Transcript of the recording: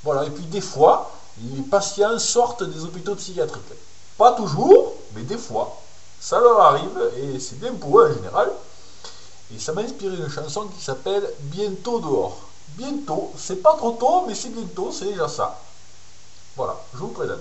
Voilà, et puis des fois, les patients sortent des hôpitaux psychiatriques. Pas toujours, mais des fois. Ça leur arrive, et c'est bien pour eux en général. Et ça m'a inspiré une chanson qui s'appelle Bientôt dehors. Bientôt, c'est pas trop tôt, mais c'est bientôt, c'est déjà ça. Voilà, je vous présente.